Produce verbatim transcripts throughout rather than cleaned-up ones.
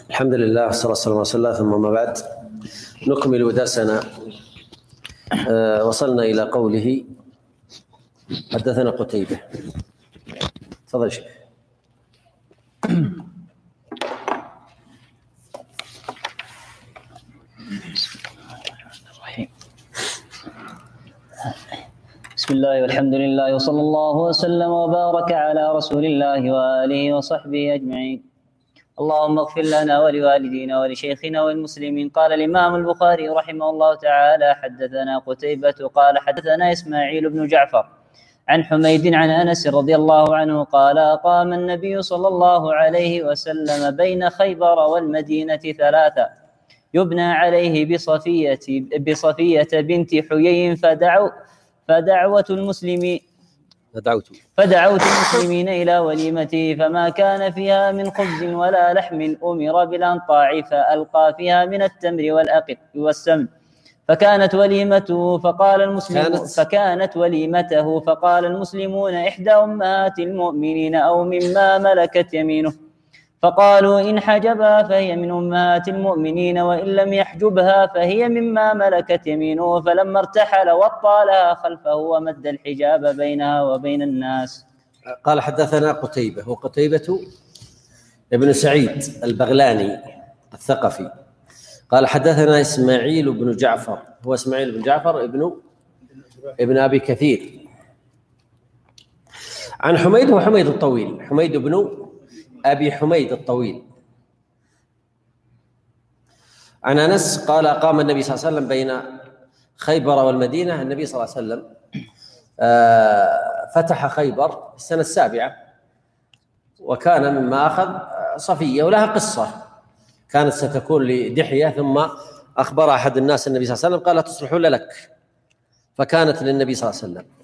الحمد لله والصلاة والسلام على رسول الله، ثم ما بعد. نكمل درسنا. أه وصلنا إلى قوله حدثنا قتيبة. تفضل شيخ. بسم الله والحمد لله وصلى الله وسلم وبارك على رسول الله وآله وصحبه أجمعين. اللهم اغفر لنا ولوالدينا ولشيخنا والمسلمين. قال الإمام البخاري رحمه الله تعالى: حدثنا قتيبة قال حدثنا إسماعيل بن جعفر عن حميد عن أنس رضي الله عنه قال: أقام النبي صلى الله عليه وسلم بين خيبر والمدينة ثلاثة يبنى عليه بصفية بصفية بنت حيي فدعوا فدعوة المسلمين فدعوت فدعوت المسلمين إلى وليمته، فما كان فيها من خبز ولا لحم أمر بالأنطاع فألقى فيها من التمر والأقط والسمن، فكانت وليمته فقال المسلمون فكانت وليمته فقال المسلمون: إحدى أمهات المؤمنين أو مما ملكت يمينه، فقالوا: إن حجبها فهي من أمهات المؤمنين، وإن لم يحجبها فهي مما ملكت يمينه. فلما ارتحل وطى لها خلفه ومد الحجاب بينها وبين الناس. قال: حدثنا قتيبة، وقتيبة ابن سعيد البغلاني الثقفي. قال: حدثنا إسماعيل بن جعفر، هو إسماعيل بن جعفر ابن ابن أبي كثير، عن حميد وحميد الطويل، حميد بن أبي حميد الطويل، عن أنس قال: أقام النبي صلى الله عليه وسلم بين خيبر والمدينة. النبي صلى الله عليه وسلم فتح خيبر السنة السابعة، وكان مما أخذ صفية، ولها قصة كانت ستكون لدحية، ثم أخبر أحد الناس النبي صلى الله عليه وسلم قال: تصلحون لك، فكانت للنبي صلى الله عليه وسلم.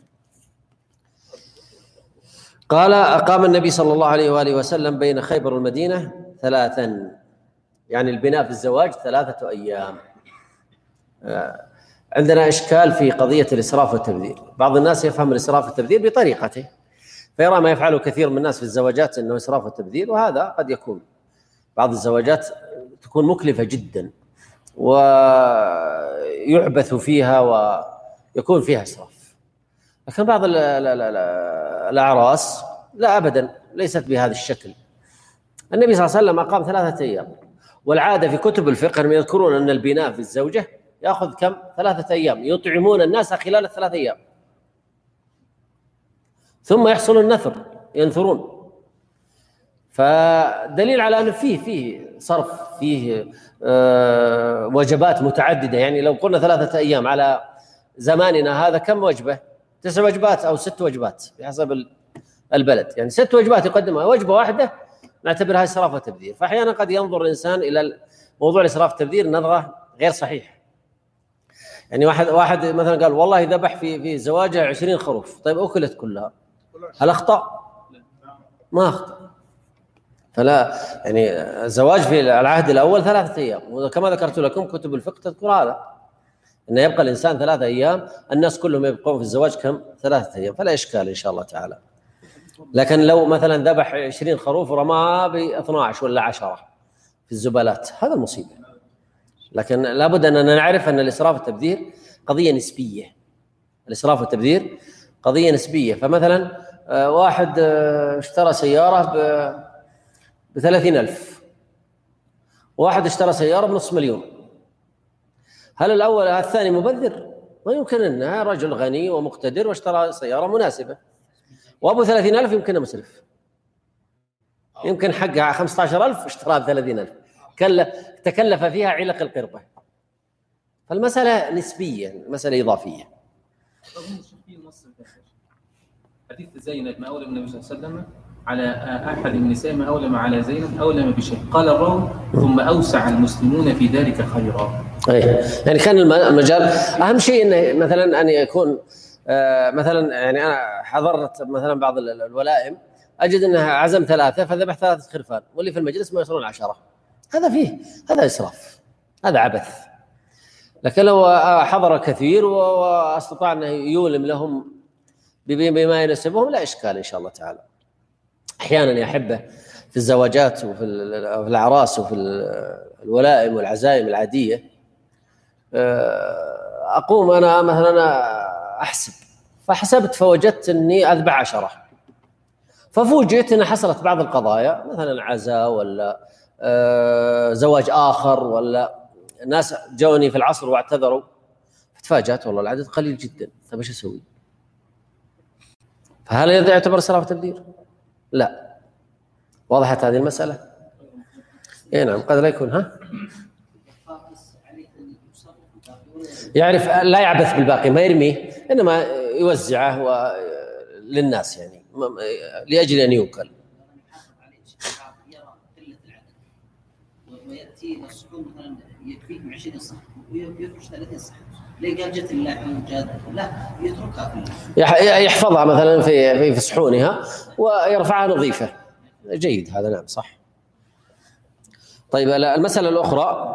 قال: أقام النبي صلى الله عليه وآله وسلم بين خيبر والمدينة ثلاثا، يعني البناء في الزواج ثلاثة أيام. عندنا إشكال في قضية الإسراف والتبذير. بعض الناس يفهم الإسراف والتبذير بطريقته، فيرى ما يفعله كثير من الناس في الزواجات أنه إسراف والتبذير، وهذا قد يكون بعض الزواجات تكون مكلفة جدا ويعبث فيها ويكون فيها إسراف، لكن بعض الأعراس لا أبدا، ليست بهذا الشكل. النبي صلى الله عليه وسلم أقام ثلاثة أيام، والعادة في كتب الفقه يذكرون أن البناء في الزوجة يأخذ كم؟ ثلاثة أيام، يطعمون الناس خلال الثلاثة أيام، ثم يحصل النثر، ينثرون. فدليل على أن فيه فيه صرف، فيه آه وجبات متعددة. يعني لو قلنا ثلاثة أيام على زماننا هذا كم وجبة؟ تسع وجبات أو ست وجبات بحسب البلد، يعني ست وجبات يقدمها، وجبة واحدة نعتبرها إسراف وتبذير. فأحيانا قد ينظر الإنسان إلى موضوع الإسراف والتبذير نظرة غير صحيح. يعني واحد واحد مثلا قال: والله ذبح في في زواجه عشرين خروف، طيب أكلت كلها، هل أخطأ؟ ما أخطأ. فلا، يعني الزواج في العهد الأول ثلاثة أيام، وكما ذكرت لكم كتب الفقه تذكر هذا، أن يبقى الإنسان ثلاثة أيام، الناس كلهم يبقون في الزواج كم؟ ثلاثة أيام، فلا إشكال إن شاء الله تعالى. لكن لو مثلا ذبح عشرين خروف ورماها ب اثني عشر ولا عشرة في الزبالات، هذا مصيبة. لكن لابد أننا نعرف أن الإسراف والتبذير قضية نسبية. الإسراف والتبذير قضية نسبية. فمثلا واحد اشترى سيارة بثلاثين ألف، واحد اشترى سيارة بنصف مليون، هل الأول الثاني مبذر؟ ما يمكن. أنه رجل غني ومقتدر واشترى سيارة مناسبة، وأبو ثلاثين ألف يمكن مسرف، يمكن حقها خمسة عشر ألف اشتراها بثلاثين ألف، تكلف فيها علق القربة. فالمسألة نسبية، مسألة إضافية. حديث زينب ما أولم النبي صلى الله عليه وسلم على أحد النساء ما أولم على زينب أولم بشيء، قال الراوي: ثم أوسع المسلمون في ذلك خيرا. أي، يعني كان المجال أهم شيء إنه مثلا أن يكون آه مثلا، يعني أنا حضرت مثلا بعض الولائم أجد أنها عزم ثلاثة فذبح ثلاثة خرفان، واللي في المجلس ما يصلون عشرة، هذا فيه هذا إسراف، هذا عبث. لكن لو حضر كثير واستطاع أن يولم لهم بما يناسبهم لا إشكال إن شاء الله تعالى. أحيانا يا أحبة في الزواجات وفي الأعراس وفي الولائم والعزائم العادية، أقوم أنا مثلا أنا أحسب، فحسبت فوجدت أني أذبح عشرة، ففوجئت أن حصلت بعض القضايا مثلا عزاء ولا زواج آخر ولا ناس جوني في العصر واعتذروا، فتفاجأت والله العدد قليل جدا، طيب ايش أسوي؟ فهل هذا يعتبر إسراف وتبذير؟ لا. وضحت هذه المسألة؟ اي نعم، قد لا يكون ها يعرف لا يعبث بالباقي، ما يرميه، انما يوزعه للناس يعني لاجل ان يوكل. وياتي الصحون مثلا يكفيهم عشرين صحن ويفرش ثلاثين صحن، ليه قال جت اللحم وجاد لا يتركها كلها، يحفظها مثلا في في صحونها ويرفعها نظيفة. جيد هذا، نعم صح. طيب المسألة الأخرى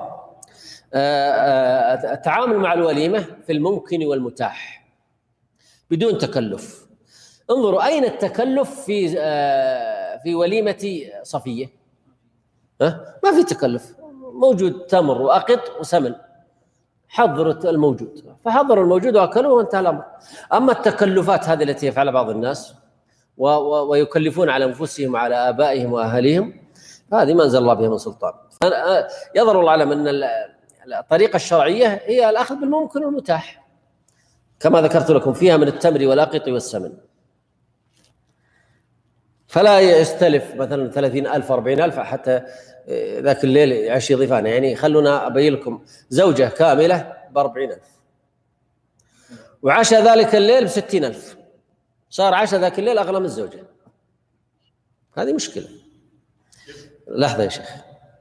التعامل مع الوليمة في الممكن والمتاح بدون تكلف. انظروا أين التكلف في في وليمة صفية؟ ها؟ ما في تكلف، موجود تمر وأقط وسمن، حضروا الموجود فحضروا الموجود وأكلوه وانتهى الأمر. أما التكلفات هذه التي يفعلها بعض الناس ويكلفون على أنفسهم وعلى آبائهم وأهاليهم، هذه ما أنزل الله بها من سلطان. يظهر الله أعلم أن الطريقة الشرعية هي الأخذ بالممكن والمتاح كما ذكرت لكم، فيها من التمر والأقط والسمن، فلا يستلف مثلا ثلاثين ألف أربعين ألف حتى ذاك الليل يعشي ضيفان. يعني خلونا أبين لكم زوجة كاملة بأربعين ألف وعشى ذلك الليل بستين ألف، صار عشى ذاك الليل أغلى من الزوجة. هذه مشكلة. لحظة يا شيخ.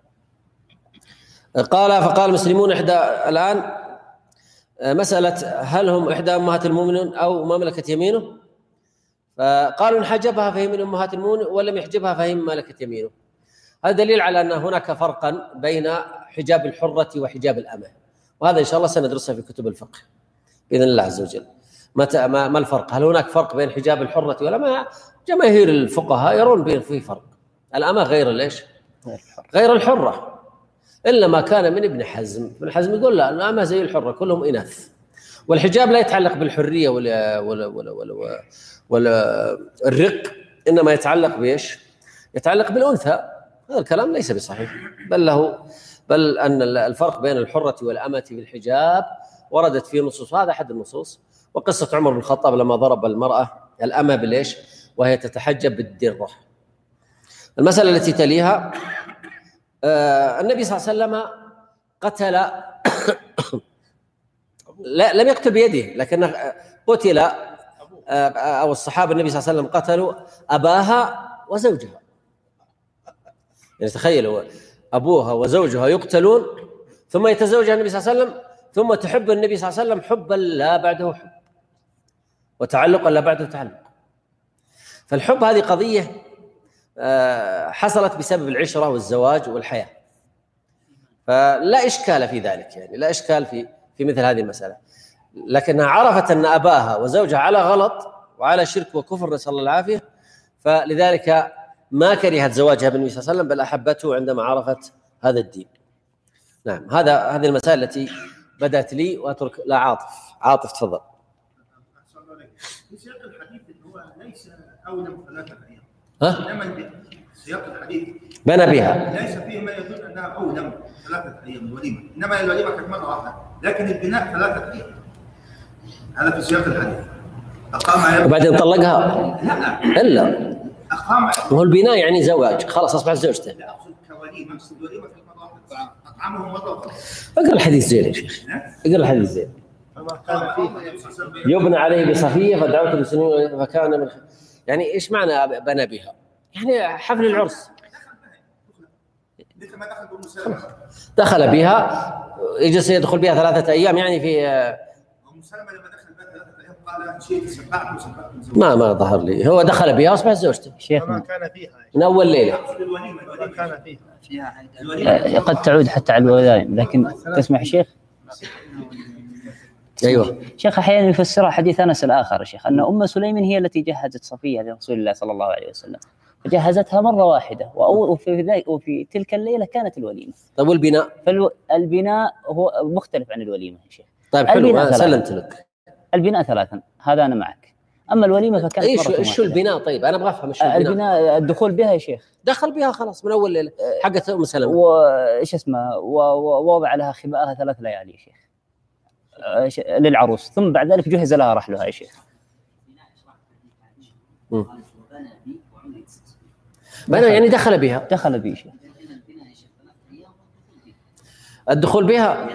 قال فقال المسلمون إحدى الآن مسألة هل هم إحدى أمهات المؤمنين أو مملكة يمينه، فقالوا إن حجبها فهي من أمهات المؤمنين ولم يحجبها فهي من مملكة يمينه. هذا دليل على أن هناك فرقا بين حجاب الحرة وحجاب الأمة، وهذا إن شاء الله سندرسه في كتب الفقه بإذن الله عز وجل. متى ما الفرق؟ هل هناك فرق بين حجاب الحرة والأمة؟ جماهير الفقهاء يرون بين في فرق. الأمة غير ليش؟ غير الحرة، إلا ما كان من ابن حزم. ابن حزم يقول لا، الأمة زي الحرة كلهم إناث، والحجاب لا يتعلق بالحرية ولا ولا ولا ولا, ولا الرق، إنما يتعلق بإيش؟ يتعلق بالأنثى. هذا الكلام ليس بصحيح، بل له بل أن الفرق بين الحرة والأمة في الحجاب وردت فيه نصوص، هذا أحد النصوص. وقصة عمر بن الخطاب لما ضرب المرأة الأمة بالإيش وهي تتحجب بالدرة. المسألة التي تليها آه النبي صلى الله عليه وسلم قتل لا لم يقتل بيده، لكن قتل آه أو الصحابة النبي صلى الله عليه وسلم قتلوا أباها وزوجها. يعني تخيلوا أبوها وزوجها يقتلون ثم يتزوجها النبي صلى الله عليه وسلم، ثم تحب النبي صلى الله عليه وسلم حبا لا بعده حب وتعلقا لا بعده تعلق. فالحب هذه قضية حصلت بسبب العشرة والزواج والحياة، فلا إشكال في ذلك، يعني لا إشكال في في مثل هذه المسألة. لكنها عرفت أن أباها وزوجها على غلط وعلى شرك وكفر نسأل الله العافية، فلذلك ما كرهت زواجها بالنبي صلى الله عليه وسلم، بل أحبته عندما عرفت هذا الدين. نعم، هذا هذه المسائل التي بدأت لي، وأترك لا عاطف. عاطف تفضل. في سياق الحديث هو ليس أولم ثلاثة أيام. ها؟ إنما سياق الحديث بنى بها ليس فيه ما يدل أنها أولم ثلاثة أيام الوليمة، إنما الوليمة كانت مرة واحدة، لكن البناء ثلاثة أيام. هذا في سياق الحديث. أقام وبعدين طلقها؟ لا إلا أقام. هو البناء يعني زواج، خلاص أصبحت زوجته. لا أقصد كوليمة، الوليمة كانت مرة واحدة، أطعمهم مرة واحدة. اقرأ الحديث زين يا شيخ، اقرأ الحديث زين. يبنى عليه بصفية فدعوت المسلمين فكان من، يعني إيش معنى بنى بها؟ يعني حفل العرس. دخل بها، يجلس يدخل بها ثلاثة أيام، يعني في ما ما ظهر لي. هو دخل بها وأصبح زوجته. شيخنا كان فيها من أول ليلة. كان فيها قد تعود حتى على الولائم، لكن تسمح شيخ؟ أيوة شيخ، أحيانا يفسرها حديث أنس الآخر يا شيخ، أن أم سليم هي التي جهزت صفية لرسول الله صلى الله عليه وسلم، جهزتها مرة واحدة، وفي ذلك وفي تلك الليلة كانت الوليمة. طيب والبناء؟ فالبناء هو مختلف عن الوليمة يا شيخ. طيب حلو، ما سلمت لك. البناء ثلاثا، هذا أنا معك. أما الوليمة فكانت ايش ايش البناء؟ طيب انا ابغى افهم ايش البناء. البناء الدخول بها يا شيخ، دخل بها خلاص من اول ليله حقت ام سلمة، وايش اسمه، ووضع لها خباءها ثلاث ليالي يا شيخ للعروس، ثم بعد ذلك جهز لها رحلها يا شيخ. بنى يعني دخل بها، دخل بها شيخ. الدخول بها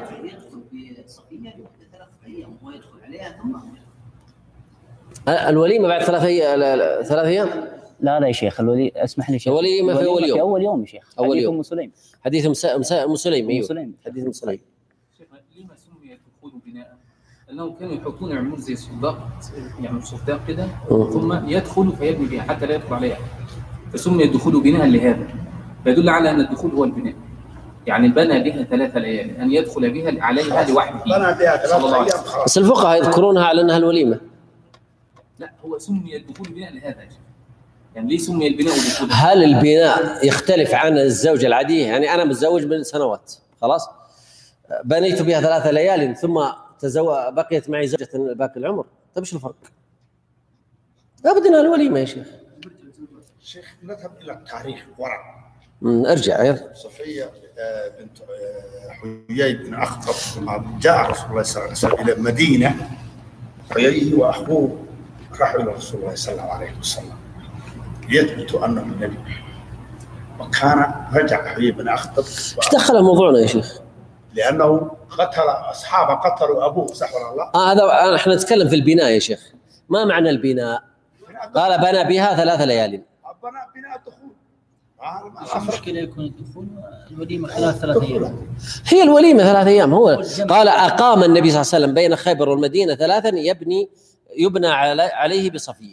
الوليمه بعد ثلاث ايام، ثلاث ايام لا لا يا شيخ، الولي اسمح لي شيخ، الوليمه في اول يوم، في اول يوم يا شيخ. اول حديث يوم ام سليم، حديث ام سليم. ايوه حديث ام سليم. شيخ لما سمي الدخول بناء؟ انهم كانوا يحطون عمود زي صداق، يعني صداق كده، ثم يدخل فيبني بها حتى لا يدخل عليها، فسمي الدخول بناء لهذا، فيدل على ان الدخول هو البناء. يعني بنى بها ثلاثة ليالي، ان يدخل بها عليها لوحده. بنى بها ثلاثة ايام. بس الفقهاء يذكرونها على انها الوليمه. لا، هو سمي الدخول بناء لهذا. يعني ليه سمي البناء دخول؟ هل البناء يختلف عن الزوجه العاديه؟ يعني انا متزوج من سنوات خلاص، بنيت بها ثلاثة ليال ثم تزوج بقيت معي زوجة باقي العمر، طيب ايش الفرق؟ لابد انها الوليمه يا شيخ. شيخ نذهب الى التاريخ وراء. ارجع يا صفيه بنت حيي بن اخطب جاء رسول الله صلى الله عليه وسلم الى المدينه، حيي واخوه راحوا الى رسول الله صلى الله عليه وسلم يثبت انه النبي، وكان رجع حيي بن اخطب. ايش دخل موضوعنا يا شيخ؟ لانه قتل اصحابه، قتلوا ابوه، صح ولا الله؟ اه هذا احنا نتكلم في البناء يا شيخ. ما معنى البناء؟ قال بنى بها ثلاث ليال. بنى بناء الدخول. المشكله يكون الدخول الوليمه خلال ثلاث ايام. هي الوليمه ثلاث ايام. هو قال اقام النبي صلى الله عليه وسلم بين خيبر والمدينه ثلاثا يبني يبنى عليه بصفيه.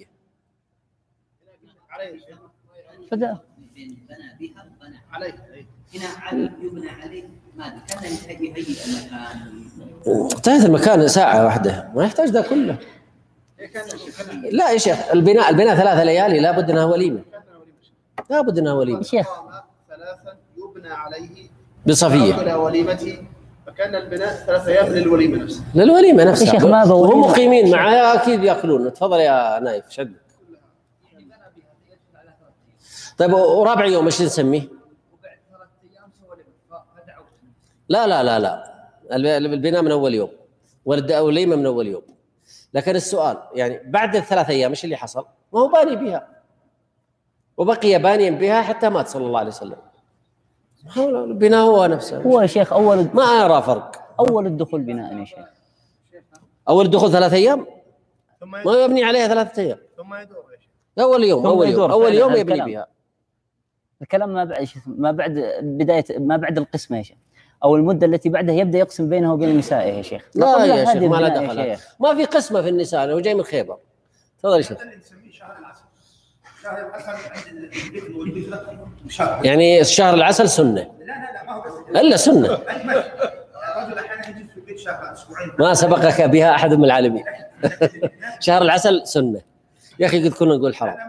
فدا بنى بها وبنى عليه. هنا علي يبنى عليه ماذا؟ كان يحتاج يهيئ المكان. انتهت المكان ساعه واحده، ما يحتاج ده كله. لا يا شيخ، البناء البناء ثلاث ليالي لابد انها وليمه. لابد انها وليمه. شيخ ثلاثا يبنى عليه بصفيه الى وليمته، فكان البناء ثلاث ايام للوليمه نفسها. للوليمه نفسها. شيخ ما وهم مقيمين معاه اكيد ياكلون. تفضل يا نايف شد. طيب ورابع يوم ايش نسميه؟ لا لا لا لا البناء من اول يوم والوليمه من اول يوم. لكن السؤال يعني بعد الثلاث ايام ايش اللي حصل؟ ما هو باني بها وبقي بانيا بها حتى مات صلى الله عليه وسلم. البناء هو نفسه. هو يا شيخ اول ما ارى فرق. اول الدخول بناء يا شيخ. اول الدخول ثلاث ايام ما يبني عليها ثلاثة ايام ثم يدور يا شيخ. اول يوم اول يوم اول يوم يبني الكلام. بها. الكلام ما بعد ما بعد بدايه ما بعد القسمه يا شيخ، او المده التي بعدها يبدا يقسم بينه وبين نسائه يا شيخ. لا يا شيخ ما له دخل، ما في قسمه في النساء، هو جاي من خيبر. تفضل يا شيخ. يعني شهر العسل سنه. لا لا لا ما هو الا سنه. الرجل احيانا يجلس في البيت شهر اسبوعين ما سبقك بها احد من العالمين. شهر العسل سنه يا اخي، قد كنا نقول حرام.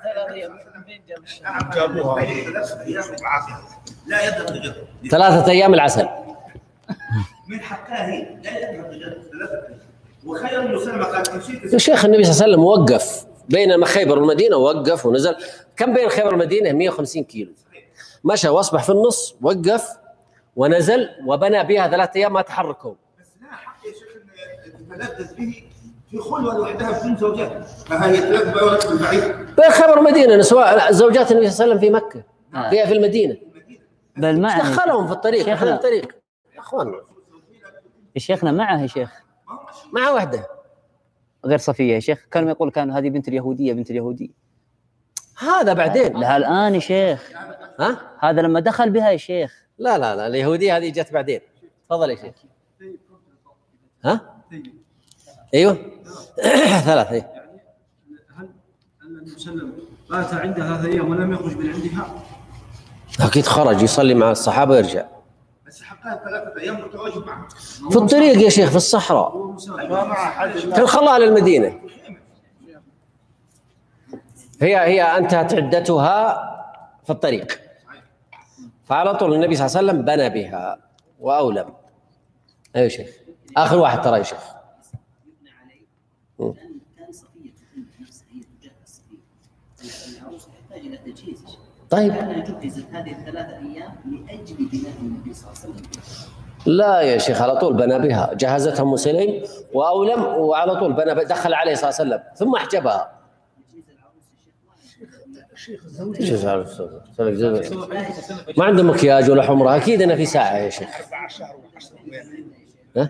جابوها لا يذهب لغيره. ثلاثة أيام العسل من حقها هي لا يذهب لغيره ثلاثة أيام. وخير المسلمة قال نسيت يا شيخ. النبي صلى الله عليه وسلم وقف بين خيبر والمدينة، وقف ونزل. كم بين خيبر والمدينة؟ مئة وخمسين كيلو. مشى واصبح في النص، وقف ونزل وبنى بها ثلاثة أيام ما تحركوا. بس لا حق يا شيخ ان تتلذذ به في خلوة لوحدها بدون زوجات، فهي ثلاث بيوت بالبعيد. بين خيبر والمدينة سواء زوجات النبي صلى الله عليه وسلم في مكة فيها في المدينة. بل معه دخلهم في الطريق. احنا الطريق يا اخوان. شيخنا معه يا شيخ، مع وحده غير صفيه يا شيخ. كانوا يقول كان هذه بنت اليهوديه بنت اليهودي. هذا بعدين لها الان يا شيخ. ها هذا لما دخل بها يا شيخ. لا لا لا اليهوديه هذه جت بعدين. تفضل يا شيخ. ها ايوه ثلاث. اي هل النبي صلى الله عليه وسلم بات عندها ثلاث ايام ولم يخرج من عندها؟ اكيد خرج يصلي مع الصحابه ويرجع. بس حقها ثلاثة أيام متواجد معه في الطريق يا شيخ، في الصحراء. كان خلاها للمدينة. هي هي انتهت عدتها في الطريق، فعلى طول النبي صلى الله عليه وسلم بنى بها واولم. ايوه شيخ، اخر واحد ترى يا شيخ. يبنى عليه كان كان صفيه نفسها هي تجهز فيه العروس تحتاج الى تجهيز. طيب لانها جهزت هذه الثلاثه ايام لاجل بناء النبي صلى الله عليه وسلم. لا يا شيخ، على طول بنى بها، جهزتها ام سليم واولم، وعلى طول بنى دخل عليه صلى الله عليه وسلم ثم احجبها. ما عنده مكياج ولا حمرة، اكيد انه في ساعه يا شيخ. أربعة شهر وعشرة ها؟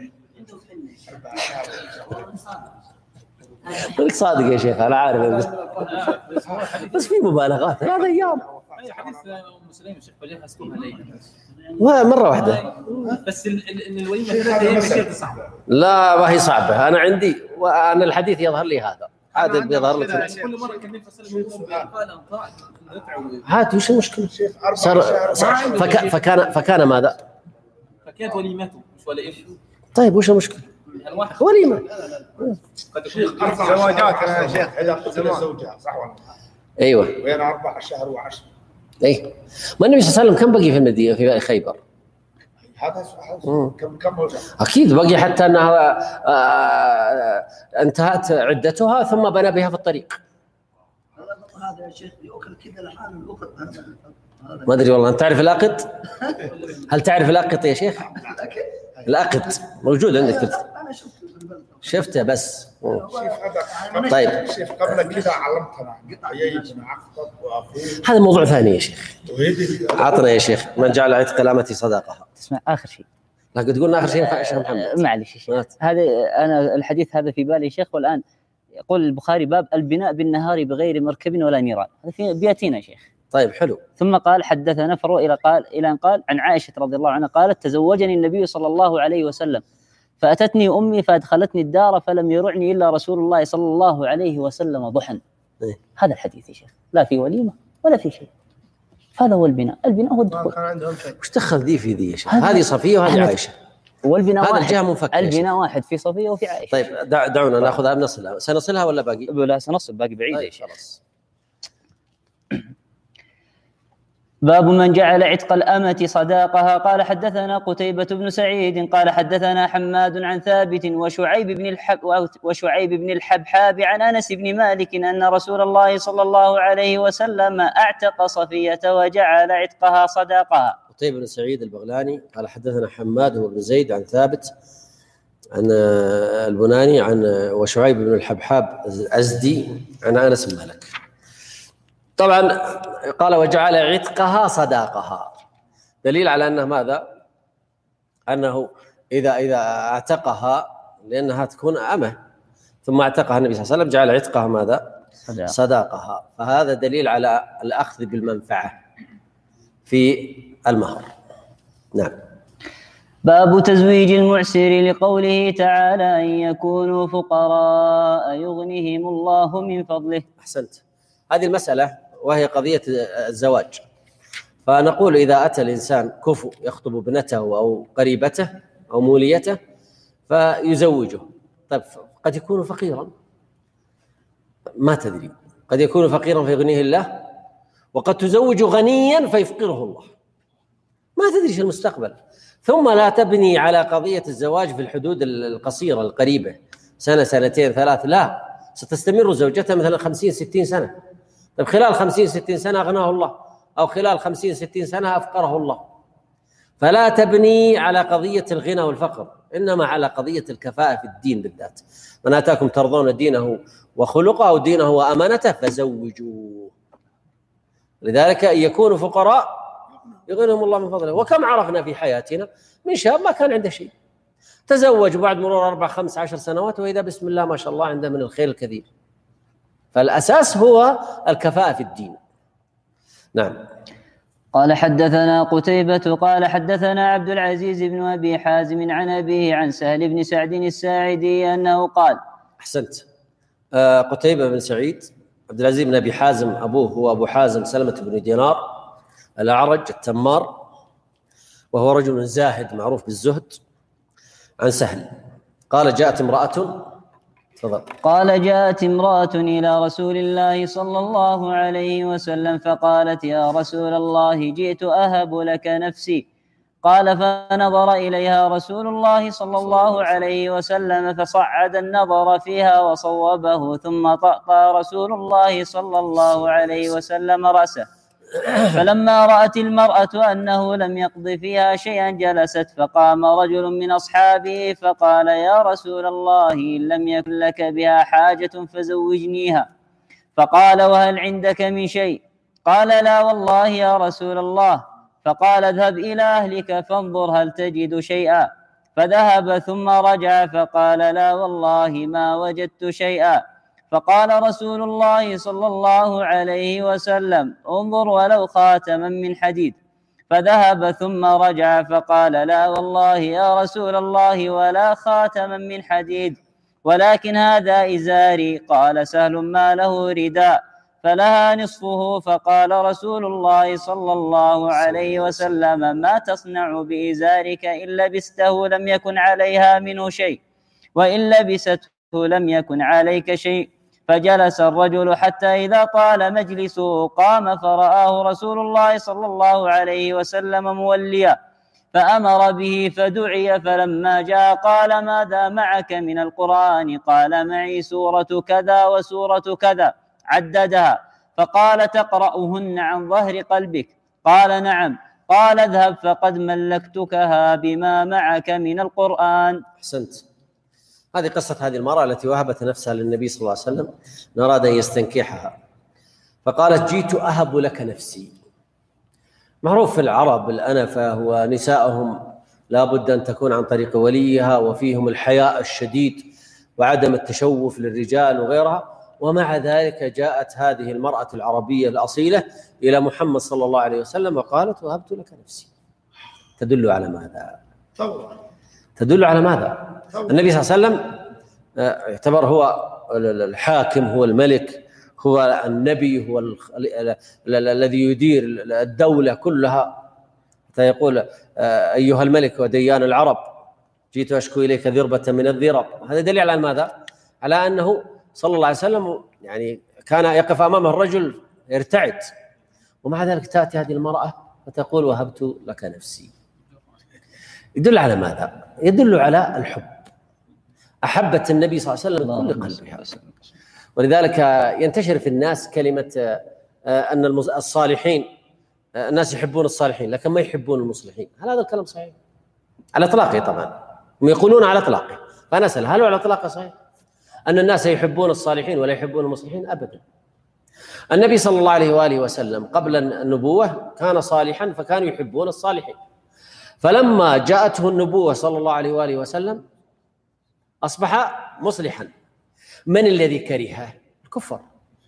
خليك صادق يا شيخ، انا عارف بس, بس في مبالغات هذا ايام. اي حديث ام سليم الشيخ فليح اسكنها ليلا مره واحده بس ان الوليمه ثلاث ايام كثير صعبه. لا ما هي صعبه، انا عندي وانا الحديث يظهر لي هذا عاد بيظهر لك كل مره كان النبي صلى الله عليه وسلم قال انطاع هات وش المشكله؟ صار فك... فكان فكان ماذا؟ فكانت وليمته مش وليمه. طيب وش المشكله؟ الواحد وليمه قد تكون أربع زواجات يا شيخ إذا قتل زوجها صح ولا لا؟ ايوه وين أربع شهر وعشر. اي ما النبي صلى الله عليه وسلم كم بقي في المدينه في خيبر؟ هذا كم كم اكيد بقي حتى انها آه انتهت عدتها ثم بنى بها في الطريق. هذا يا شيخ يؤكل كذا لحاله الوقت. ما ادري والله، انت تعرف الاقط؟ هل تعرف الاقط يا شيخ؟ الاقط موجود عندك في انا شفته في البلد شفته بس. طيب شيخ قبل كذا علمتنا عيي بن عقطب واخوه. هذا موضوع ثاني يا شيخ. تريد عطنا يا شيخ من جعل عتق الامة صداقها. اسمع اخر شيء. لا قد قلنا اخر شيء يا شيخ محمد. معلش يا شيخ، هذا انا الحديث هذا في بالي يا شيخ، والان يقول البخاري باب البناء بالنهار بغير مركب ولا نيران، هذا في بياتينا يا شيخ. طيب حلو. ثم قال حدثنا فرو الى قال الى ان قال عن عائشه رضي الله عنها قالت تزوجني النبي صلى الله عليه وسلم فاتتني امي فادخلتني الدار فلم يرعني الا رسول الله صلى الله عليه وسلم ضحى. إيه؟ هذا الحديث يا شيخ، لا في وليمه ولا في شيء. هذا هو البناء، البناء هو الدخول. كان عندهم شيء. وش دخل ذي في ذي يا شيخ؟ هذه صفيه وهذه عائشه. والبناء هذا واحد. الجهه منفكه. البناء واحد في صفيه وفي عائشه. طيب دع دعونا ناخذها بنصلها، سنصلها ولا باقي؟ لا سنصل باقي بعيد طيب يا شيخ. خلاص. باب من جعل عتق الأمة صداقها. قال حدثنا قتيبة بن سعيد قال حدثنا حماد عن ثابت وشعيب بن الحب وشعيب بن الحبحاب عن أنس بن مالك أن رسول الله صلى الله عليه وسلم أعتق صفية وجعل عتقها صداقها. قتيبة بن سعيد البغلاني قال حدثنا حماد بن زيد عن ثابت عن البناني عن وشعيب بن الحبحاب الأزدي عن أنس بن مالك. طبعا قال وجعل عتقها صداقها، دليل على أنه ماذا؟ أنه إذا إذا اعتقها لأنها تكون أمة ثم اعتقها النبي صلى الله عليه وسلم جعل عتقها ماذا؟ صداقها، فهذا دليل على الأخذ بالمنفعة في المهر. نعم. باب تزويج المعسر لقوله تعالى أن يكونوا فقراء يغنيهم الله من فضله. أحسنت. هذه المسألة وهي قضية الزواج، فنقول إذا أتى الإنسان كفؤ يخطب ابنته أو قريبته أو موليته فيزوجه. طيب قد يكون فقيرا ما تدري، قد يكون فقيرا فيغنيه الله، وقد تزوج غنيا فيفقره الله، ما تدري شو المستقبل. ثم لا تبني على قضية الزواج في الحدود القصيرة القريبة سنة سنتين ثلاث، لا، ستستمر زوجته مثلا خمسين ستين سنة. طيب خلال خمسين ستين سنة أغناه الله، أو خلال خمسين ستين سنة أفقره الله. فلا تبني على قضية الغنى والفقر، إنما على قضية الكفاءة في الدين بالذات. من آتاكم ترضون دينه وخلقه أو دينه وأمانته فزوجوه. لذلك أن يكونوا فقراء يغنيهم الله من فضله. وكم عرفنا في حياتنا من شاب ما كان عنده شيء تزوج بعد مرور أربع خمس عشر سنوات وإذا بسم الله ما شاء الله عنده من الخير الكثير. فالأساس هو الكفاءة في الدين. نعم. قال حدثنا قتيبة قال حدثنا عبد العزيز بن أبي حازم عن أبيه عن سهل بن سعد الساعدي أنه قال. أحسنت. آه قتيبة بن سعيد عبد العزيز بن أبي حازم أبوه هو أبو حازم سلمة بن دينار الأعرج التمار، وهو رجل زاهد معروف بالزهد. عن سهل قال جاءت امرأة تفضل. قال: جاءت امرأة إلى رسول الله صلى الله عليه وسلم فقالت: يا رسول الله، جئت أهب لك نفسي. قال: فنظر إليها رسول الله صلى الله عليه وسلم فصعد النظر فيها وصوبه، ثم طأطأ رسول الله صلى الله عليه وسلم رأسه. فلما رأت المرأة أنه لم يقض فيها شيئا جلست، فقام رجل من أصحابه فقال: يا رسول الله، إن لم يكن لك بها حاجة فزوجنيها. فقال: وهل عندك من شيء؟ قال: لا والله يا رسول الله. فقال: اذهب إلى أهلك فانظر هل تجد شيئا. فذهب ثم رجع فقال: لا والله ما وجدت شيئا. فقال رسول الله صلى الله عليه وسلم: انظر ولو خاتما من حديد. فذهب ثم رجع فقال: لا والله يا رسول الله ولا خاتما من حديد، ولكن هذا إزاري. قال سهل: ما له رداء؟ فلها نصفه. فقال رسول الله صلى الله عليه وسلم: ما تصنع بإزارك؟ إن لبسته لم يكن عليها منه شيء، وإن لبسته لم يكن عليك شيء. فجلس الرجل حتى إذا طال مجلسه قام فرآه رسول الله صلى الله عليه وسلم موليا، فأمر به فدعي. فلما جاء قال: ماذا معك من القرآن؟ قال: معي سورة كذا وسورة كذا، عددها. فقال: تقرأهن عن ظهر قلبك؟ قال: نعم. قال: اذهب فقد ملكتكها بما معك من القرآن. أحسنت. هذه قصة هذه المرأة التي وهبت نفسها للنبي صلى الله عليه وسلم، أراد أن يستنكحها، فقالت: جئت أهب لك نفسي. معروف في العرب الأنفة ونساءهم لا بد أن تكون عن طريق وليها، وفيهم الحياء الشديد وعدم التشوف للرجال وغيرها. ومع ذلك جاءت هذه المرأة العربية الأصيلة إلى محمد صلى الله عليه وسلم وقالت: وهبت لك نفسي. تدل على ماذا؟ تدل على ماذا؟ النبي صلى الله عليه وسلم يعتبر هو الحاكم، هو الملك، هو النبي، هو الذي يدير الدولة كلها، حتى يقول: أيها الملك وديان العرب، جئت أشكو إليك ذربة من الذرب. هذا دليل على ماذا؟ على أنه صلى الله عليه وسلم يعني كان يقف أمامه الرجل يرتعد، ومع ذلك تأتي هذه المرأة فتقول: وهبت لك نفسي. يدل على ماذا؟ يدل على الحب. أحبت النبي صلى الله عليه وسلم من كل قلبها. ولذلك ينتشر في الناس كلمة أن الصالحين، الناس يحبون الصالحين لكن ما يحبون المصلحين. هل هذا الكلام صحيح؟ على إطلاقه طبعا، هم يقولون على إطلاقه. فأنا أسأل: هل هو على إطلاقه صحيح أن الناس يحبون الصالحين ولا يحبون المصلحين؟ أبدا. النبي صلى الله عليه وآله وسلم قبل النبوة كان صالحا فكانوا يحبون الصالحين، فلما جاءته النبوة صلى الله عليه وآله وسلم أصبح مصلحا. من الذي كرهه؟ الكفار.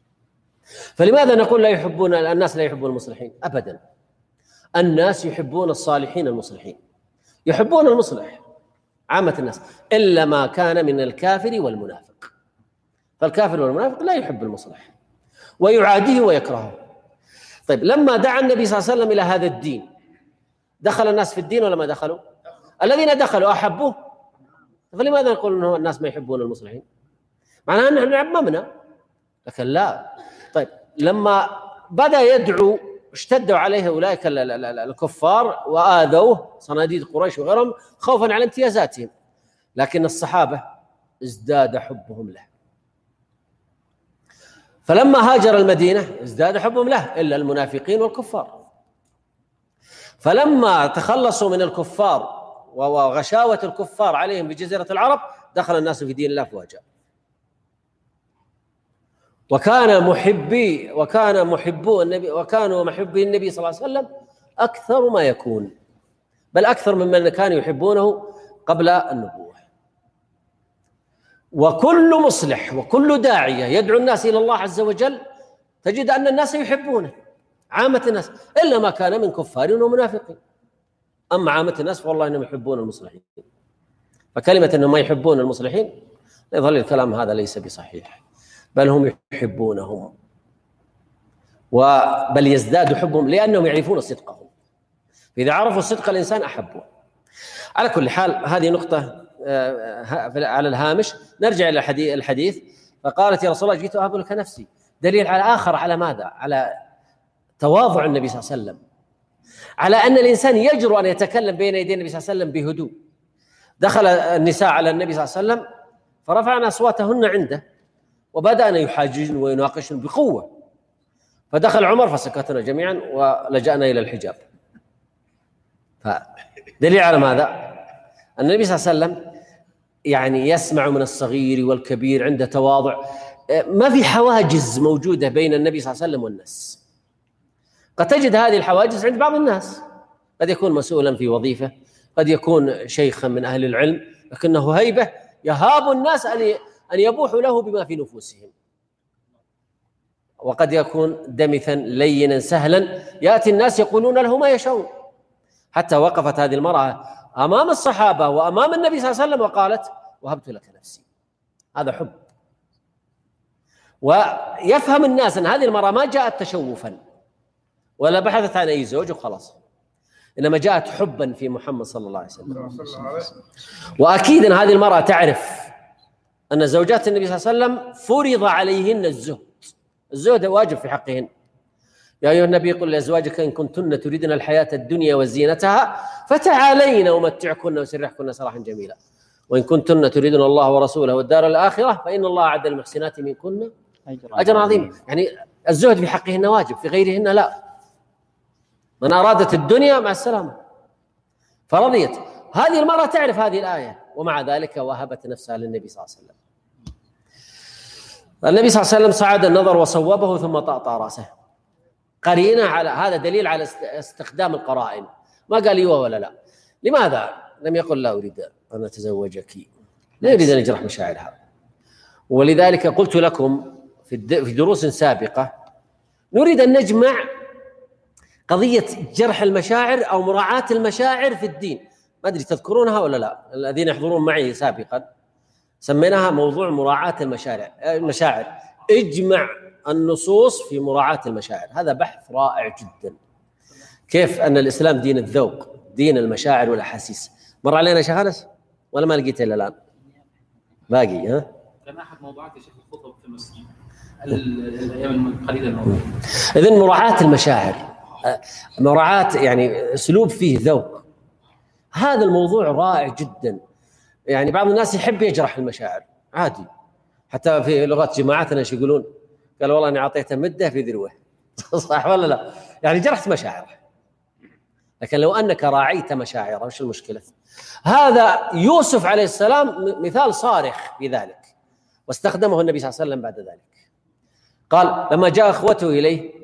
فلماذا نقول لا يحبون الناس لا يحبون المصلحين؟ أبدا، الناس يحبون الصالحين المصلحين، يحبون المصلح عامة الناس، إلا ما كان من الكافر والمنافق. فالكافر والمنافق لا يحب المصلح ويعاديه ويكرهه. طيب، لما دعا النبي صلى الله عليه وسلم إلى هذا الدين، دخل الناس في الدين ولا ما دخلوا؟ الذين دخلوا أحبوه، فلماذا نقول أنه الناس ما يحبون المصلحين؟ معناه أنه نحن عممنا، لكن لا. طيب، لما بدأ يدعو اشتدوا عليه أولئك الكفار وآذوه، صناديد قريش وغيرهم، خوفا على امتيازاتهم، لكن الصحابة ازداد حبهم له. فلما هاجر المدينة ازداد حبهم له، إلا المنافقين والكفار. فلما تخلصوا من الكفار وغشاوة الكفار عليهم في جزيرة العرب، دخل الناس في دين الله أفواجا. وكان محبي وكان محبو النبي وكانوا محبي النبي صلى الله عليه وسلم أكثر ما يكون، بل أكثر ممن كانوا يحبونه قبل النبوة. وكل مصلح وكل داعية يدعو الناس إلى الله عز وجل تجد أن الناس يحبونه، عامة الناس، إلا ما كان من كفار ومنافقين. أما عامة الناس والله إنهم يحبون المصلحين. فكلمة أنهم ما يحبون المصلحين يظل الكلام هذا ليس بصحيح، بل هم يحبونهم، وبل يزداد حبهم لأنهم يعرفون صدقهم. إذا عرفوا صدق الإنسان أحبوه. على كل حال، هذه نقطة على الهامش، نرجع إلى الحديث. فقالت يا رسول الله جئت أهب لك نفسي، دليل على آخر على ماذا؟ على تواضع النبي صلى الله عليه وسلم، على أن الإنسان يجرؤ أن يتكلم بين يدي النبي صلى الله عليه وسلم بهدوء. دخل النساء على النبي صلى الله عليه وسلم فرفعن أصواتهن عنده وبدأنا يحاججن ويناقشن بقوة، فدخل عمر فسكتنا جميعا ولجأنا إلى الحجاب. فدليل على ماذا؟ النبي صلى الله عليه وسلم يعني يسمع من الصغير والكبير، عنده تواضع، ما في حواجز موجودة بين النبي صلى الله عليه وسلم والناس. قد تجد هذه الحواجز عند بعض الناس، قد يكون مسؤولا في وظيفة، قد يكون شيخا من أهل العلم، لكنه هيبة يهاب الناس أن يبوحوا له بما في نفوسهم. وقد يكون دمثا لينا سهلا يأتي الناس يقولون له ما يشاءون. حتى وقفت هذه المرأة أمام الصحابة وأمام النبي صلى الله عليه وسلم وقالت وهبت لك نفسي. هذا حب. ويفهم الناس أن هذه المرأة ما جاءت تشوفا ولا بحثت عن أي زوج وخلاص، إنما جاءت حبا في محمد صلى الله عليه وسلم. وأكيد أن هذه المرأة تعرف أن زوجات النبي صلى الله عليه وسلم فرض عليهن الزهد. الزهد واجب في حقهن. يا أيها النبي قل لأزواجك إن كنتن تريدن الحياة الدنيا وزينتها فتعالين أمتعكن وأسرحكن سراحا جميلا، وإن كنتن تريدن الله ورسوله والدار الآخرة فإن الله أعد للمحسنات منكن أجرا عظيما. يعني الزهد في حقهن واجب، في غيرهن لا. من أرادت الدنيا مع السلامة. فرضيت. هذه المرأة تعرف هذه الآية، ومع ذلك وهبت نفسها للنبي صلى الله عليه وسلم. النبي صلى الله عليه وسلم صعد النظر وصوبه ثم طأطأ رأسه. قرينة على هذا، دليل على استخدام القرائن. ما قال ايوه ولا لا. لماذا لم يقل لا أريد أن أتزوجك؟ لا يريد أن يجرح مشاعرها. ولذلك قلت لكم في دروس سابقة نريد أن نجمع قضية جرح المشاعر أو مراعاة المشاعر في الدين. ما أدري تذكرونها ولا لا؟ الذين يحضرون معي سابقا سميناها موضوع مراعاة المشاعر. المشاعر اجمع النصوص في مراعاة المشاعر. هذا بحث رائع جدا، كيف أن الإسلام دين الذوق، دين المشاعر والأحاسيس. مر علينا شيخ أنس ولا ما لقيته إلا الآن؟ باقي ها؟ كان أحد موضوعات شيخ الخطب في المسجد الأيام القليلة الماضية. إذن مراعاة المشاعر، مراعاة يعني أسلوب فيه ذوق. هذا الموضوع رائع جدا. يعني بعض الناس يحب يجرح المشاعر عادي، حتى في لغات جماعتنا ايش يقولون؟ قال والله اني اعطيته مده في ذروه. صح ولا لا؟ يعني جرحت مشاعره. لكن لو انك راعيت مشاعره وش المشكله؟ هذا يوسف عليه السلام مثال صارخ في ذلك، واستخدمه النبي صلى الله عليه وسلم بعد ذلك. قال لما جاء اخوته اليه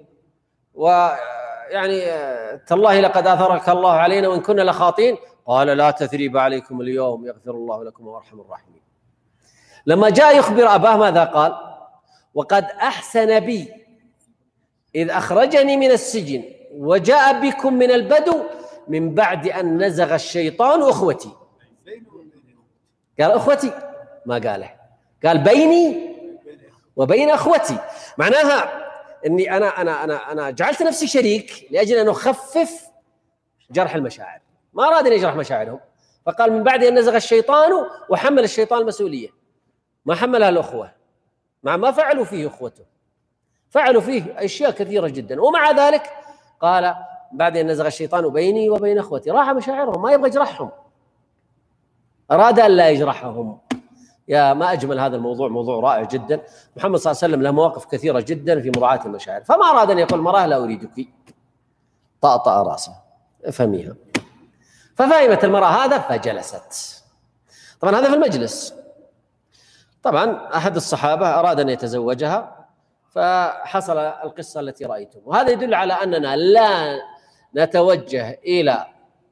ويعني تالله لقد اثرك الله علينا وان كنا لخاطئين، قال لا تثريب عليكم اليوم يغفر الله لكم وارحم الراحمين. لما جاء يخبر أباه ماذا قال؟ وقد أحسن بي إذ أخرجني من السجن وجاء بكم من البدو من بعد أن نزغ الشيطان أخوتي. قال أخوتي ما قاله، قال بيني وبين أخوتي. معناها أني أنا أنا أنا أنا جعلت نفسي شريك لأجل أن أخفف جرح المشاعر. ما أراد أن يجرح مشاعرهم، فقال من بعد أن نزغ الشيطان، وحمل الشيطان المسؤولية، ما حملها الأخوة، مع ما فعلوا فيه أخوته، فعلوا فيه أشياء كثيرة جدا، ومع ذلك قال بعد أن نزغ الشيطان بيني وبين أخوتي. راح مشاعرهم، ما يبغى يجرحهم، أراد أن لا يجرحهم. يا ما أجمل هذا الموضوع، موضوع رائع جدا. محمد صلى الله عليه وسلم له مواقف كثيرة جدا في مراعاة المشاعر، فما أراد أن يقول مراه لا أريدك، طأطأ رأسه. افهميها. ففهمت المرأة هذا فجلست. طبعا هذا في المجلس. طبعا أحد الصحابة أراد أن يتزوجها فحصل القصة التي رأيتم، وهذا يدل على أننا لا نتوجه إلى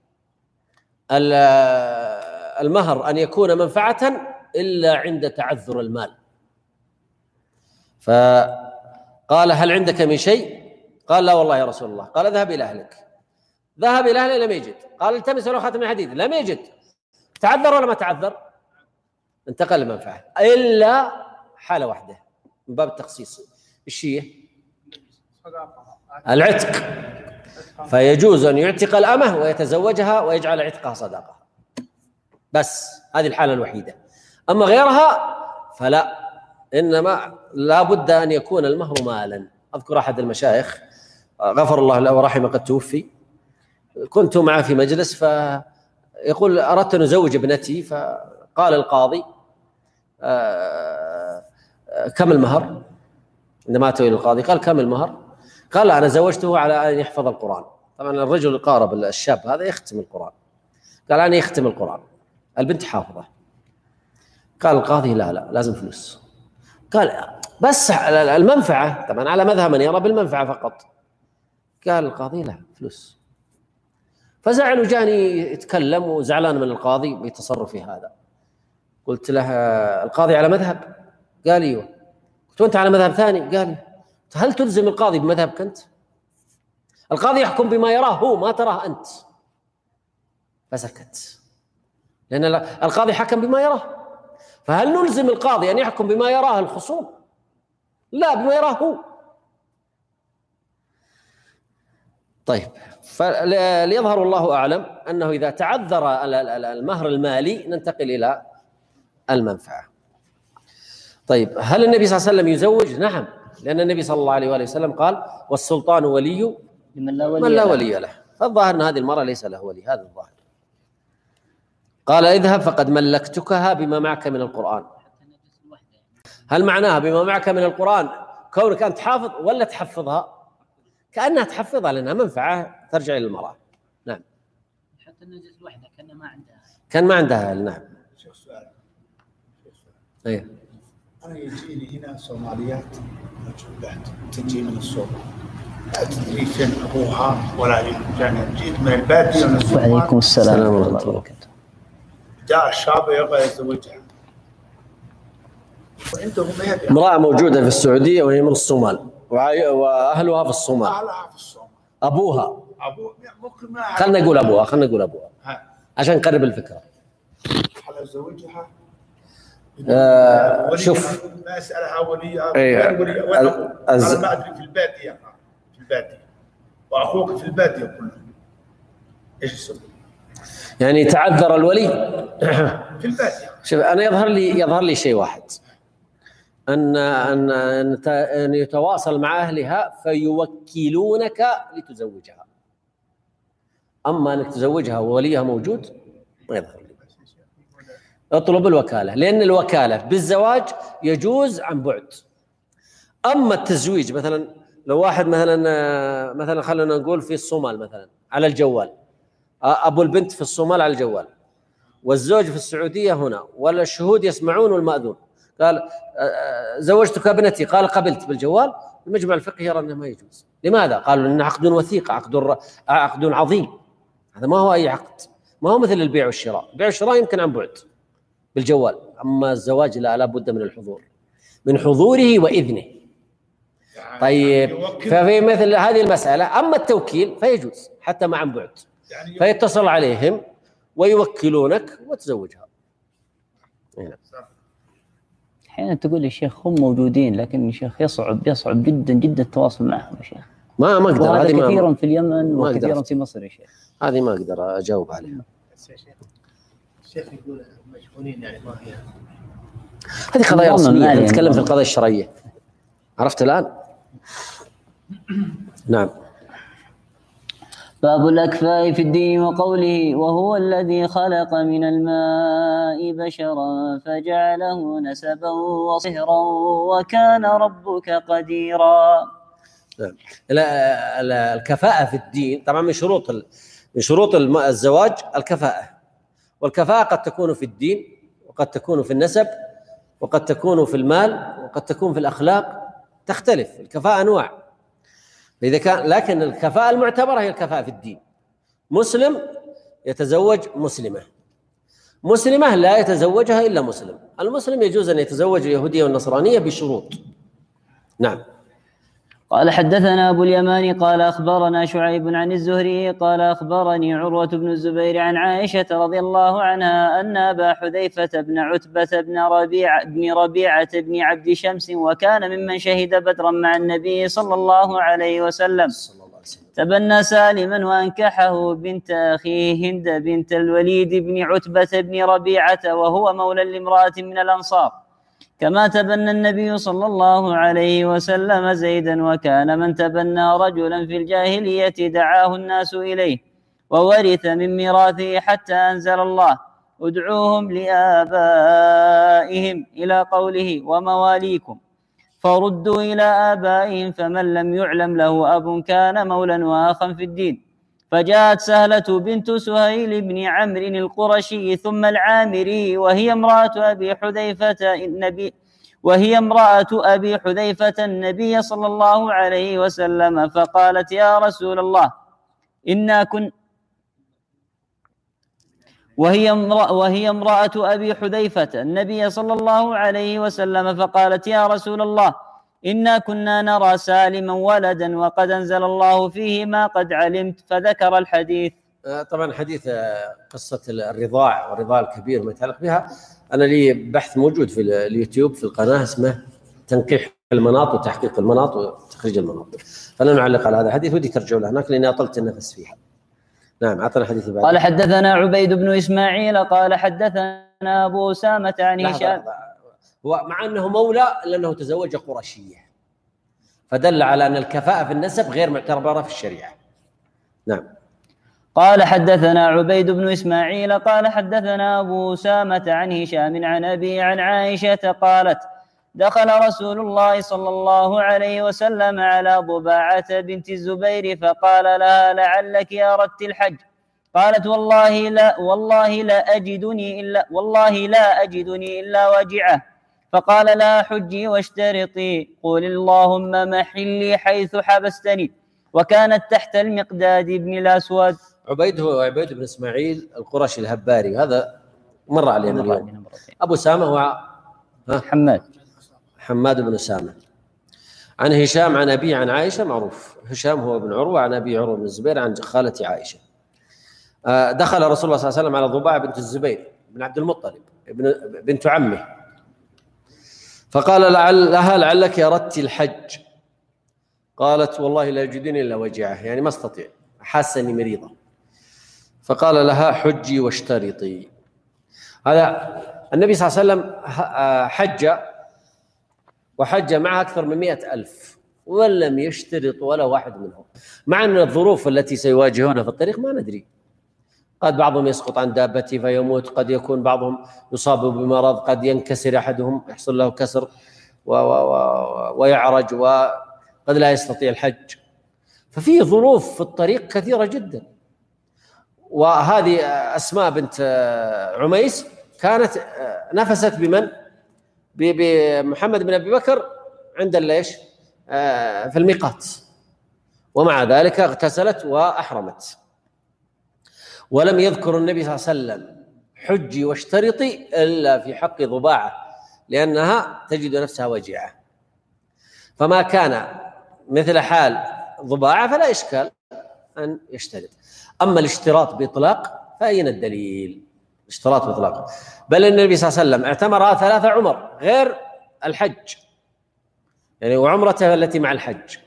المهر أن يكون منفعة إلا عند تعذر المال. فقال هل عندك من شيء؟ قال لا والله يا رسول الله. قال اذهب إلى أهلك. ذهب إلى أهله لم يجد. قال التمس له خاتم حديد، لم يجد. تعذر ولا ما تعذر؟ انتقل لمنفعة، إلا حالة واحدة من باب التخصيص. ايش هي؟ العتق. فيجوز أن يعتق الأمة ويتزوجها ويجعل عتقها صداقة. بس هذه الحالة الوحيدة. أما غيرها فلا، إنما لا بد أن يكون المهر مالا. أذكر أحد المشايخ غفر الله له ورحمه قد توفي، كنت معه في مجلس فيقول أردت أن أزوج ابنتي، فقال القاضي كم المهر؟ عندما أتوا إلى القاضي قال كم المهر؟ قال أنا زوجته على أن يحفظ القرآن. طبعا الرجل القارب الشاب هذا يختم القرآن، قال أنا يختم القرآن، البنت حافظة. قال القاضي لا لا لازم فلوس. قال بس المنفعة، طبعا على مذهب من يرى بالمنفعة فقط. قال القاضي لا فلوس. فزعل وجاني يتكلم وزعلان من القاضي بتصرفي هذا. قلت له القاضي على مذهب؟ قال ايوه. قلت وانت على مذهب ثاني؟ قال هل تلزم القاضي بمذهبك انت؟ القاضي يحكم بما يراه هو، ما تراه انت. فسكت، لان القاضي حكم بما يراه. فهل نلزم القاضي ان يحكم بما يراه الخصوم؟ لا، بما يراه هو. طيب، فليظهر الله اعلم انه اذا تعذر المهر المالي ننتقل الى المنفعه. طيب، هل النبي صلى الله عليه وسلم يزوج؟ نعم، لان النبي صلى الله عليه وآله وسلم قال والسلطان ولي لمن لا ولي, من لا ولي له. فالظاهر ان هذه المرأة ليس له ولي، هذا الظاهر. قال اذهب فقد ملكتكها بما معك من القرآن. هل معناها بما معك من القرآن كونك أنت حافظ ولا تحفظها؟ كأنها تحفظها لأنها منفعة ترجع إلى المرأة. نعم. حتى النجس الوحدة كان ما عندها كان ما عندها. نعم. شيخ سؤال. أيه. أنا يجيني هنا صوماليات مجهولات تجي من الصومال، لا تدري فين أبوها ولا يعني جيت من البادية من الصومال. وعليكم السلام ورحمة الله وبركاته. جاء الشاب يبغى يتزوجها. امرأة موجودة في السعودية وهي من الصومال وأهلها في الصومال. أهلها في الصومال. أبوها. أبوها ممكن ما. خلنا نقول أبوها، خلنا نقول أبوها. ها. عشان نقرب الفكرة. هل أزوجها؟ آه شوف. ما أسألها وليها. أيه. ولي وين أز... أنا ما أدري في البادية. في البادية. وأخوك في البادية كله. إيش يسوي؟ يعني تعذر الولي. في البادية. شوف، أنا يظهر لي يظهر لي شيء واحد، أن أن أن يتواصل مع أهلها فيوكلونك لتزوجها. أما أنك تزوجها ووليها موجود ما يظهر لي. اطلب الوكالة، لأن الوكالة بالزواج يجوز عن بعد. أما التزويج مثلا لو واحد مثلا مثلا خلينا نقول في الصومال مثلا على الجوال، أبو البنت في الصومال على الجوال والزوج في السعودية هنا، ولا الشهود يسمعون والمأذون، قال زوجتك ابنتي، قال قبلت بالجوال، المجمع الفقهي يرى أنه ما يجوز. لماذا؟ قالوا إنه عقد وثيق، عقد عقد عظيم، هذا ما هو أي عقد، ما هو مثل البيع والشراء. البيع والشراء يمكن عن بعد بالجوال، أما الزواج لا، لا بد من الحضور، من حضوره وإذنه. طيب، ففي مثل هذه المسألة أما التوكيل فيجوز حتى مع عن بعد، فيتصل عليهم ويوكلونك وتزوجها. هنا أحيانا تقول يا شيخ هم موجودين، لكن يا شيخ يصعب يصعب جدا جدا التواصل معهم يا شيخ. ما ما أقدر، هذا كثيرا ما في اليمن وكثيرا في مصر يا شيخ. هذه ما أقدر أجاوب عليها. الشيخ يقول مجهولين يعني ما هي هذه قضايا رسمية، نتكلم في القضايا الشرعية. عرفت الآن؟ نعم. باب الأكفاء في الدين وقوله وهو الذي خلق من الماء بشرا فجعله نسبا وصهرا وكان ربك قديرا. نعم. الكفاءة في الدين طبعا من شروط من شروط الزواج الكفاءة، والكفاءة قد تكون في الدين وقد تكون في النسب وقد تكون في المال وقد تكون في الأخلاق، تختلف الكفاءة أنواع. إذا كان لكن الكفاءة المعتبرة هي الكفاءة في الدين. مسلم يتزوج مسلمة، مسلمة لا يتزوجها إلا مسلم. المسلم يجوز أن يتزوج اليهودية والنصرانية بشروط. نعم. قال حدثنا أبو اليمان قال أخبرنا شعيب عن الزهري قال أخبرني عروة بن الزبير عن عائشة رضي الله عنها أن أبا حذيفة بن عتبة بن ربيعة بن ربيعة بن عبد شمس وكان ممن شهد بدرا مع النبي صلى الله عليه وسلم تبنى سالما وأنكحه بنت أخيه هند بنت الوليد بن عتبة بن ربيعة وهو مولى لامرأة من الأنصار، كما تبنى النبي صلى الله عليه وسلم زيدا. وكان من تبنى رجلا في الجاهلية دعاه الناس إليه وورث من ميراثه حتى أنزل الله ادعوهم لآبائهم إلى قوله ومواليكم فردوا إلى آبائهم، فمن لم يعلم له أب كان مولا وأخا في الدين. فجاءت سهلة بنت سهيل بن عمرو القرشي ثم العامري وهي امرأة أبي حذيفة النبي وهي امرأة أبي حذيفة النبي صلى الله عليه وسلم، فقالت يا رسول الله إنا كن وهي امرأة, وهي امرأة أبي حذيفة النبي صلى الله عليه وسلم فقالت يا رسول الله إنا كنا نرى سالما ولدا وقد أنزل الله فيه ما قد علمت، فذكر الحديث. طبعا حديث قصة الرضاع والرضاع الكبير ما يتعلق بها، أنا لي بحث موجود في اليوتيوب في القناة اسمه تنقيح المناط وتحقيق المناط وتخريج المناط، فلا نعلق على هذا الحديث ودي ترجعوا له هناك لأني أطلت النفس فيها. نعم أعطنا حديث بعد. قال حدثنا عبيد بن إسماعيل قال حدثنا أبو أسامة عن هشام، هو مع أنه مولى لأنه تزوج قرشية، فدل على أن الكفاءة في النسب غير معتبرة في الشريعة. نعم. قال حدثنا عبيد بن إسماعيل قال حدثنا أبو أسامة عن هشام عن أبي عن عائشة قالت دخل رسول الله صلى الله عليه وسلم على ضباعة بنت الزبير فقال لها لعلك أردت الحج؟ قالت والله لا والله لا أجدني إلا والله لا أجدني إلا واجعة. فقال لا حجي واشترطي قل اللهم محلي حيث حبستني، وكانت تحت المقداد بن الأسود. عبيد هو عبيد بن إسماعيل القرشي الهباري، هذا مر علينا اليوم. أبو سامة هو حماد حماد بن أسامة عن هشام عن أبي عن عائشة، معروف هشام هو ابن عروة عن أبي عروة بن الزبير عن خالة عائشة. دخل رسول الله صلى الله عليه وسلم على ضباعة بنت الزبير بن عبد المطلب بنت عمه، فقال لها لعلك أردت الحج؟ قالت والله لا يجدني إلا وجعه، يعني ما استطيع، حاسة أني مريضة. فقال لها حجي واشترطي. هذا النبي صلى الله عليه وسلم حج وحج معه أكثر من مئة ألف ولم يشترط ولا واحد منهم، مع أن الظروف التي سيواجهونها في الطريق ما ندري، قد بعضهم يسقط عن دابته فيموت، قد يكون بعضهم يصاب بمرض، قد ينكسر أحدهم يحصل له كسر و و و ويعرج وقد لا يستطيع الحج، ففي ظروف في الطريق كثيرة جدا. وهذه أسماء بنت عميس كانت نفست بمن؟ بمحمد بن أبي بكر عند ليش؟ في الميقات، ومع ذلك اغتسلت وأحرمت. ولم يذكر النبي صلى الله عليه وسلم حجي واشترطي إلا في حق ضباعة، لأنها تجد نفسها وجيعة، فما كان مثل حال ضباعة فلا إشكال أن يشترط. أما الاشتراط بإطلاق فأين الدليل؟ اشتراط بإطلاق، بل النبي صلى الله عليه وسلم اعتمرها ثلاثة عمر غير الحج، يعني وعمرته التي مع الحج،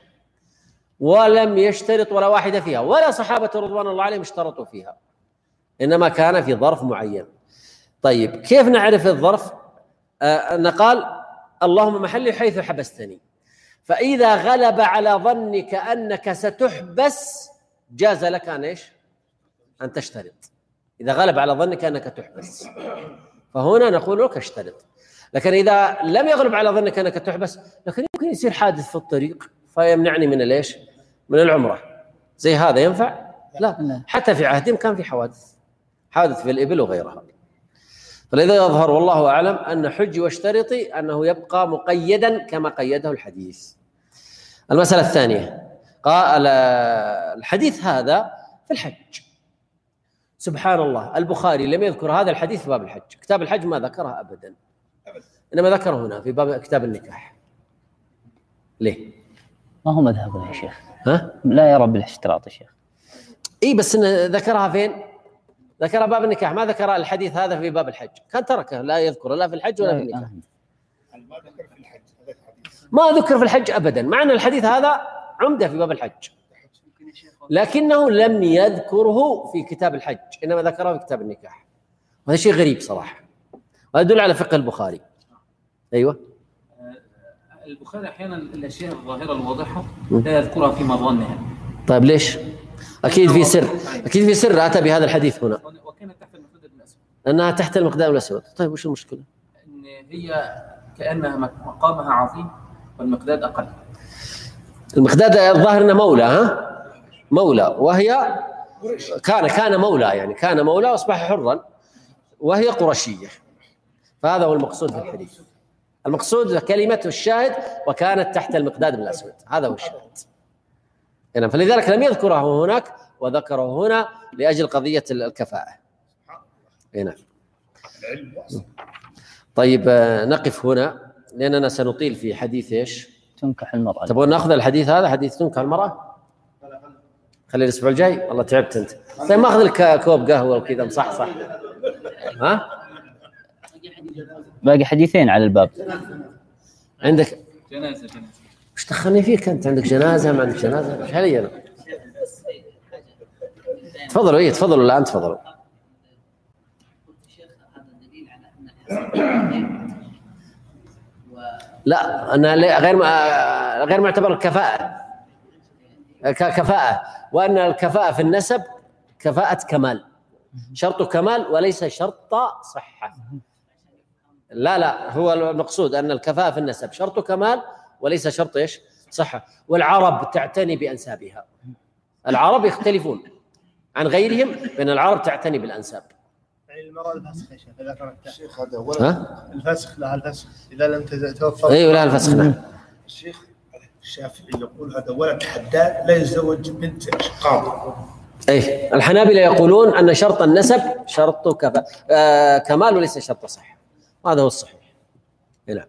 ولم يشترط ولا واحدة فيها، ولا صحابة رضوان الله عليهم اشترطوا فيها، إنما كان في ظرف معين. طيب كيف نعرف الظرف؟ آه نقال اللهم محلي حيث حبستني، فإذا غلب على ظنك أنك ستحبس جاز لك أن إيش؟ أن تشترط. إذا غلب على ظنك أنك تحبس فهنا نقول لك اشترط. لكن إذا لم يغلب على ظنك أنك تحبس، لكن يمكن يصير حادث في الطريق فيمنعني من ليش؟ من العمرة، زي هذا ينفع؟ لا، حتى في عهدهم كان في حوادث، حادث في الإبل وغيرها. فلذا يظهر والله أعلم أن حج واشترطي أنه يبقى مقيدا كما قيده الحديث. المسألة الثانية، قال الحديث هذا في الحج، سبحان الله البخاري لم يذكر هذا الحديث في باب الحج، كتاب الحج ما ذكره أبدا، إنما ذكره هنا في باب كتاب النكاح. ليه؟ ما هو مذهبه يا شيخ؟ ها؟ لا يرى بالاشتراط يا شيخ. إيه بس إنه ذكرها فين؟ ذكر باب النكاح، ما ذكر الحديث هذا في باب الحج، كان تركه لا يذكر لا في الحج ولا في النكاح. ما ذكر في الحج، ما ذكر في الحج أبدا، مع أن الحديث هذا عمدة في باب الحج. ممكن يا شيخ لكنه لم يذكره في كتاب الحج، إنما ذكره في كتاب النكاح. وهذا شيء غريب صراحة، وهذا يدل على فقه البخاري. أيوة. البخاري أحيانا الأشياء الظاهرة الواضحة لا يذكرها في مظانها. طيب ليش؟ أكيد في سر، أكيد في سر أتى بهذا الحديث هنا. وكانت تحت المقداد الأسود. أنها تحت المقدام الأسود. طيب وش المشكلة؟ إن هي كأنها مقامها عظيم والمقداد أقل. المقداد الظاهر أنه مولى، ها؟ مولى، وهي كان كان مولى، يعني كان مولى وأصبح حرا، وهي قرشية. فهذا هو المقصود في الحديث. المقصود كلمة الشاهد وكانت تحت المقداد بن الأسود، هذا هو الشاهد. يعني فلذلك لم يذكره هناك وذكره هنا لأجل قضية الكفاءة. هنا. طيب نقف هنا لأننا سنطيل في حديث إيش؟ تنكح المرأة. تبغون نأخذ الحديث هذا، حديث تنكح المرأة؟ خلي الأسبوع الجاي. والله تعبت أنت. طيب ما أخذ لك كوب قهوة وكذا مصح صح. ها؟ باقي حديثين على الباب. عندك جنازة جنازة. وش دخلني فيك أنت؟ عندك جنازة ما عندك جنازة؟ إيش علي أنا؟ تفضلوا إيه تفضلوا الآن تفضلوا. لا أنا غير غير معتبر الكفاءة كفاءة، وأن الكفاءة في النسب كفاءة كمال، شرط كمال وليس شرط صحة. لا لا هو المقصود أن الكفاءة في النسب شرط كمال وليس شرط إيش؟ صحة. والعرب تعتني بأنسابها. العرب يختلفون عن غيرهم، بأن العرب تعتني بالأنساب. يعني المرأة الفسخ يا شيخ إذا كانت الشيخ هذا ولد الفسخ لها الفسخ إذا لم تتوفر. أيوة لها الفسخ. نعم. الشيخ الشافعي يقول هذا ولد حداد لا يتزوج بنت قاضي. أي الحنابلة يقولون أن شرط النسب شرط كفاءة آه كمال وليس شرط صحة، هذا هو الصحيح. نعم.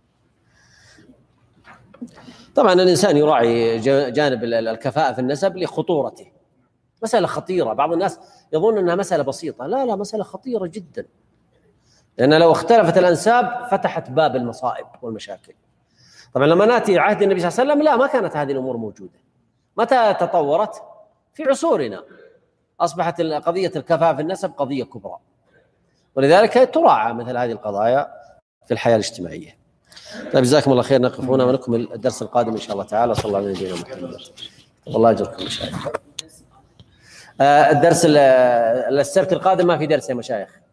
طبعا الإنسان يراعي جانب الكفاءة في النسب لخطورته، مسألة خطيرة. بعض الناس يظن أنها مسألة بسيطة، لا لا مسألة خطيرة جدا، لأن لو اختلفت الأنساب فتحت باب المصائب والمشاكل. طبعا لما نأتي عهد النبي صلى الله عليه وسلم لا ما كانت هذه الأمور موجودة. متى تطورت؟ في عصورنا أصبحت قضية الكفاءة في النسب قضية كبرى، ولذلك تراعى مثل هذه القضايا في الحياة الاجتماعية. طيب جزاكم الله خير، نقف هنا ونكمل الدرس القادم إن شاء الله تعالى. صلى الله عليه نبينا محمد. والله أجركم مشايخ. الدرس السبت القادم ما في درس يا مشايخ.